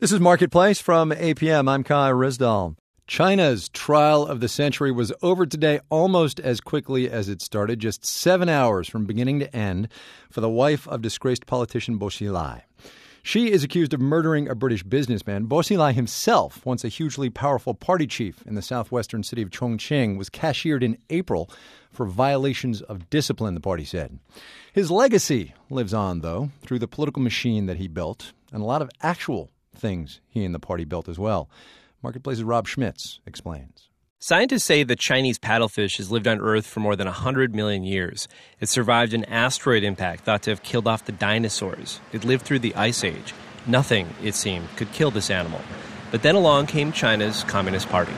This is Marketplace from APM. I'm Kai Rizdal. China's trial of the century was over today almost as quickly as it started, just 7 hours from beginning to end, for the wife of disgraced politician Bo Xilai. She is accused of murdering a British businessman. Bo Xilai himself, once a hugely powerful party chief in the southwestern city of Chongqing, was cashiered in April for violations of discipline, the party said. His legacy lives on, though, through the political machine that he built and a lot of actual things he and the party built as well. Marketplace's Rob Schmitz explains. Scientists say the Chinese paddlefish has lived on Earth for more than 100 million years. It survived an asteroid impact thought to have killed off the dinosaurs. It lived through the Ice Age. Nothing, it seemed, could kill this animal. But then along came China's Communist Party.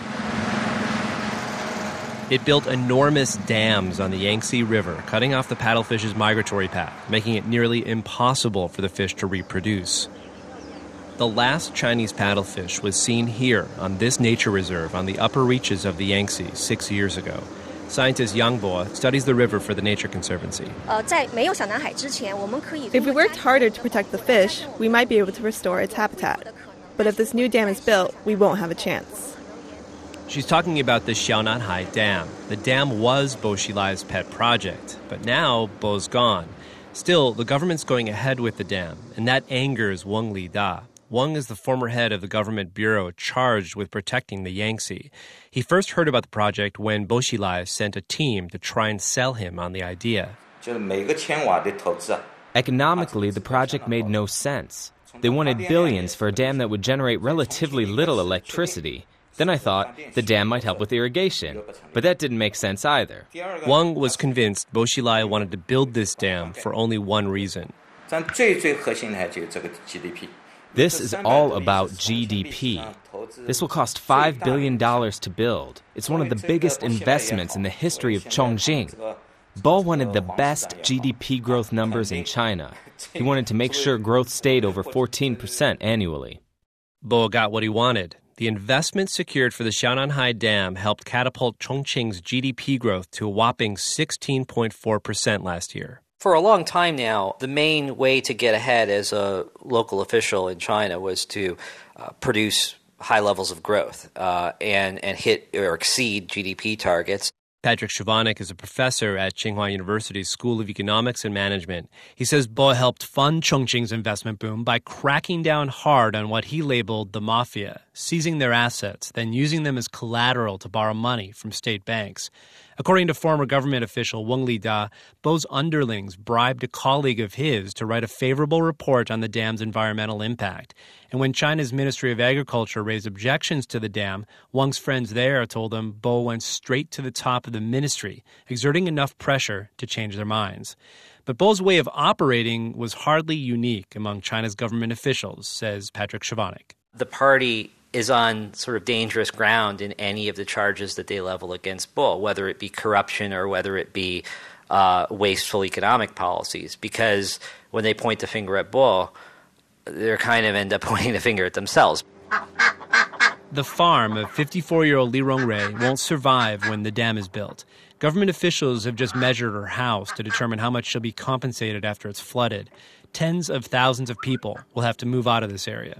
It built enormous dams on the Yangtze River, cutting off the paddlefish's migratory path, making it nearly impossible for the fish to reproduce. The last Chinese paddlefish was seen here on this nature reserve on the upper reaches of the Yangtze 6 years ago. Scientist Yang Bo studies the river for the Nature Conservancy. If we worked harder to protect the fish, we might be able to restore its habitat. But if this new dam is built, we won't have a chance. She's talking about the Xiaonanhai Dam. The dam was Bo Xilai's pet project, but now Bo's gone. Still, the government's going ahead with the dam, and that angers Wang Lida. Wang is the former head of the government bureau charged with protecting the Yangtze. He first heard about the project when Bo Xilai sent a team to try and sell him on the idea. Economically, the project made no sense. They wanted billions for a dam that would generate relatively little electricity. Then I thought the dam might help with irrigation, but that didn't make sense either. Wang was convinced Bo Xilai wanted to build this dam for only one reason. This is all about GDP. This will cost $5 billion to build. It's one of the biggest investments in the history of Chongqing. Bo wanted the best GDP growth numbers in China. He wanted to make sure growth stayed over 14% annually. Bo got what he wanted. The investment secured for the Xiaonanhai Dam helped catapult Chongqing's GDP growth to a whopping 16.4% last year. For a long time now, the main way to get ahead as a local official in China was to produce high levels of growth and hit or exceed GDP targets. Patrick Chovanec is a professor at Tsinghua University's School of Economics and Management. He says Bo helped fund Chongqing's investment boom by cracking down hard on what he labeled the mafia, seizing their assets, then using them as collateral to borrow money from state banks. According to former government official Wang Lida, Bo's underlings bribed a colleague of his to write a favorable report on the dam's environmental impact. And when China's Ministry of Agriculture raised objections to the dam, Wang's friends there told him Bo went straight to the top of the ministry, exerting enough pressure to change their minds. But Bo's way of operating was hardly unique among China's government officials, says Patrick Chovanec. The party is on sort of dangerous ground in any of the charges that they level against Bo, whether it be corruption or whether it be wasteful economic policies. Because when they point the finger at Bo, they kind of end up pointing the finger at themselves. The farm of 54-year-old Li Rongrui won't survive when the dam is built. Government officials have just measured her house to determine how much she'll be compensated after it's flooded. Tens of thousands of people will have to move out of this area.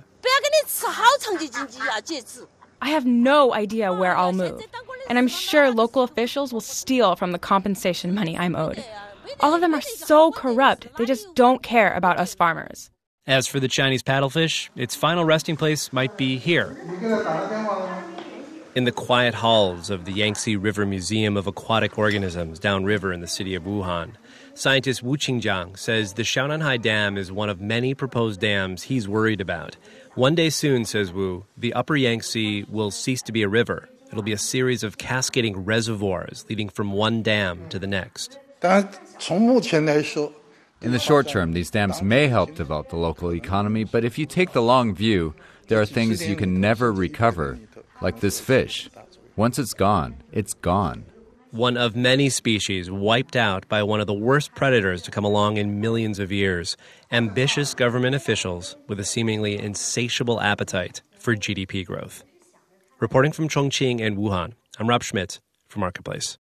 I have no idea where I'll move, and I'm sure local officials will steal from the compensation money I'm owed. All of them are so corrupt, they just don't care about us farmers. As for the Chinese paddlefish, its final resting place might be here, in the quiet halls of the Yangtze River Museum of Aquatic Organisms downriver in the city of Wuhan. Scientist Wu Qingjiang says the Xiaonanhai Dam is one of many proposed dams he's worried about. One day soon, says Wu, the upper Yangtze will cease to be a river. It'll be a series of cascading reservoirs leading from one dam to the next. In the short term, these dams may help develop the local economy, but if you take the long view, there are things you can never recover, like this fish. Once it's gone, it's gone. One of many species wiped out by one of the worst predators to come along in millions of years. Ambitious government officials with a seemingly insatiable appetite for GDP growth. Reporting from Chongqing and Wuhan, I'm Rob Schmitz for Marketplace.